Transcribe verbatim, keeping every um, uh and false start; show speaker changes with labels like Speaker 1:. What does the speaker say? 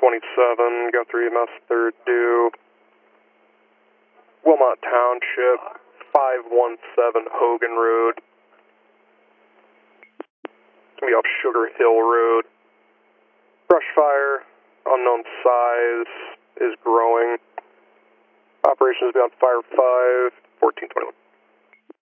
Speaker 1: twenty-seven, Guthrie M S third due. Wilmot Township, five one seven Hogan Road. It's going to be off Sugar Hill Road. Brush fire, unknown size, is growing. Operations be on Fire five, fourteen twenty-one.